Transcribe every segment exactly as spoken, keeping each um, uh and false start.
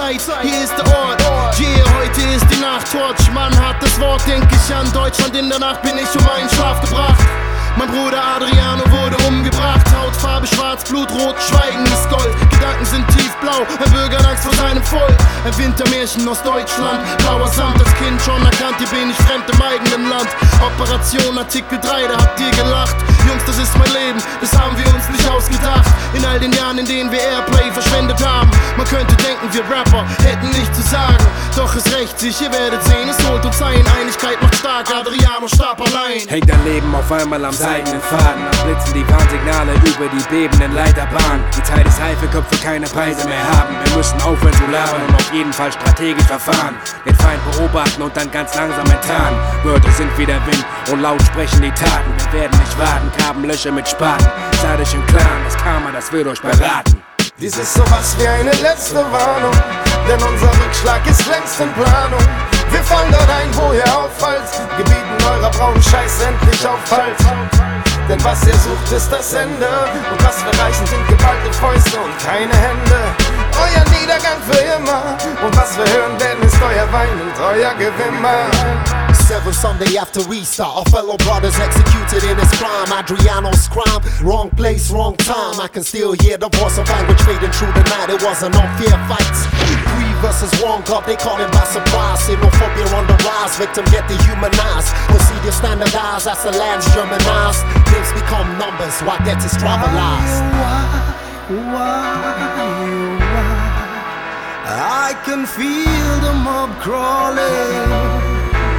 Zeit, hier ist der Ort. Yeah, heute ist die Nacht, Torch, Mann hat das Wort. Denk ich an Deutschland, in der Nacht bin ich um meinen Schlaf gebracht. Mein Bruder Adriano wurde umgebracht. Hautfarbe schwarz, Blutrot, Schweigen ist Gold. Gedanken sind tiefblau, ein Bürger hat Angst vor seinem Volk. Ein Wintermärchen aus Deutschland, blauer Samt. Als Kind schon erkannt, hier bin ich fremd im eigenen Land. Operation Artikel drei, da habt ihr gelacht. Jungs, das ist mein Leben, das haben wir uns nicht ausgedacht. In all den Jahren, in denen wir Airplay verschwendet haben. Man könnte denken, wir Rapper hätten nichts zu sagen. Doch es rächt sich, ihr werdet sehen, es holt uns ein. Einigkeit macht stark, Adriano starb allein. Hängt dein Leben auf einmal am seidenen Faden. Am blitzen die Warnsignale über die bebenden Leiterbahnen. Die Zeit ist reif, wenn Köpfe keine Preise mehr haben. Wir müssen aufhören zu labern und auf jeden Fall strategisch verfahren. Den Feind beobachten und dann ganz langsam enttarnen. Wörter sind wie der Wind und laut sprechen die Taten. Wir werden nicht warten, graben Löcher mit Spaten. Seid euch im Klaren, das Karma, das wird euch beraten. Dies ist sowas wie eine letzte Warnung, denn unser Rückschlag ist längst in Planung. Wir fallen dort ein, wo ihr auffallt, gebieten eurer braunen Scheiß endlich auf Halt. Denn was ihr sucht ist das Ende, und was wir reichen sind geballte Fäuste und keine Hände. Euer Niedergang für immer, und was wir hören werden ist euer Wein und euer Gewimmer. Seventh Sunday after Easter, our fellow brothers executed in his crime. Adriano's crime, wrong place, wrong time. I can still hear the voice of language fading through the night. It wasn't unfair fights. Three versus one, God, they caught him by surprise. Xenophobia on the rise, victim get dehumanized. Procedure standardized as the land's Germanized. Names become numbers, while death is trivialized. Why, why, why? I can feel the mob crawling.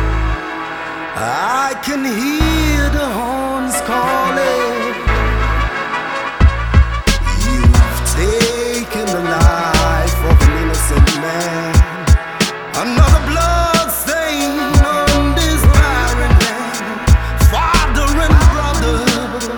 I can hear the horns calling. You've taken the life of an innocent man. Another blood stain on this barren land. Father and brother.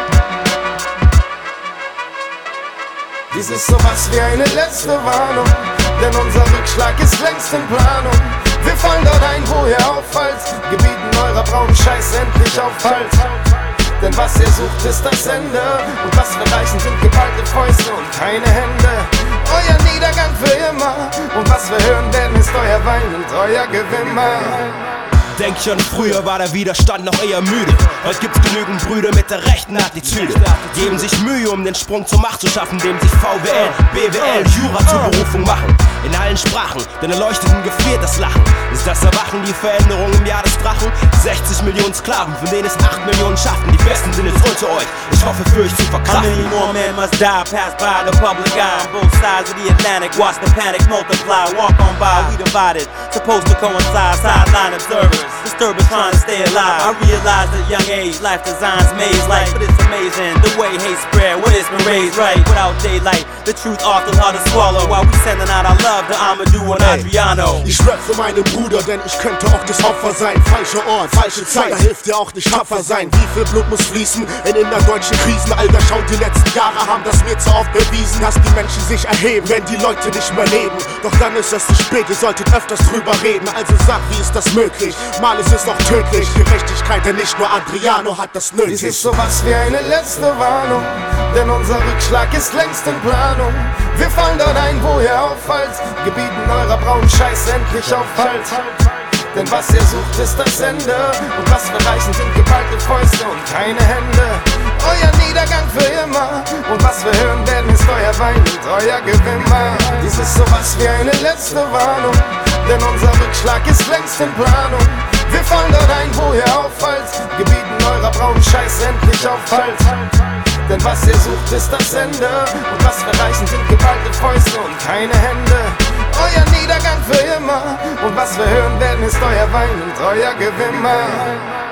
Dies ist sowas wie eine letzte Warnung, denn unser Rückschlag ist längst in Planung. Wir fallen dort ein, wo ihr auffallt, gebieten eurer braunen Scheiß endlich auf Halt. Denn was ihr sucht ist das Ende, und was wir reichen sind geballte Fäuste und keine Hände. Euer Niedergang für immer, und was wir hören werden ist euer Wein und euer Gewimmer. Denk schon, früher war der Widerstand noch eher müde. Heute gibt's genügend Brüder mit der rechten Attitüde. Geben sich Mühe, um den Sprung zur Macht zu schaffen, indem sich V W L, B W L, Jura zur Berufung machen. In allen Sprachen, denn Erleuchteten gefriert das Lachen. Ist das Erwachen die Veränderung im Jahr des Drachen? sechzig Millionen Sklaven, von denen es acht Millionen schaffen. Die Besten sind jetzt unter euch, ich hoffe für euch zu verkraften. How many more men must die, pass by the public eye? On both sides of the Atlantic, watch the panic multiply. Walk on by, we divided, supposed to coincide, sideline observers. Disturbers trying to stay alive. I realize at young age, life designs maze like, but it's amazing the way hate spread when it's been raised right. Without daylight, the truth often hard to swallow. While we sending out our love to Amadou und Adriano. Ich rap für meinen Bruder, denn ich könnte auch das Opfer sein. Falscher Ort, falsche Zeit, da hilft dir auch nicht tapfer sein. Wie viel Blut muss fließen in innerdeutschen Krisen? Alter, schau, die letzten Jahre haben das mir zu oft bewiesen, dass die Menschen sich erheben, wenn die Leute nicht mehr leben. Doch dann ist es zu spät, ihr solltet öfters drüber reden. Also sag, wie ist das möglich? Mal ist es doch tödlich. Gerechtigkeit, denn nicht nur Adriano hat das nötig. Dies ist sowas wie eine letzte Warnung, denn unser Rückschlag ist längst in Planung. Wir fallen dort ein, wo ihr auffallt, gebieten eurer braunen Scheiß endlich auf Halt. Denn was ihr sucht ist das Ende, und was wir reichen sind geballte Fäuste und keine Hände. Euer Niedergang für immer, und was wir hören werden ist euer Wein und euer Gewimmer. Dies ist sowas wie eine letzte Warnung, denn unser Rückschlag ist längst in Planung. Wir fallen dort ein, wo ihr auffallt, gebieten eurer braunen Scheiß endlich auf Halt. Denn was ihr sucht ist das Ende, und was wir reichen sind geballte Fäuste und keine Hände. Euer Niedergang für immer, und was wir hören werden ist euer Wein und euer Gewimmer.